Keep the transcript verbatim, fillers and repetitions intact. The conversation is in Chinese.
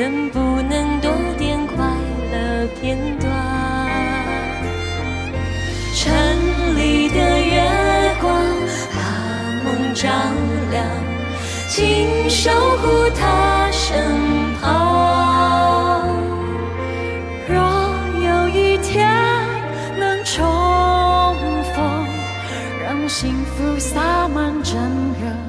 能不能多点快乐片段？城里的月光把梦照亮，请守护他身旁。若有一天能重逢，让幸福洒满整个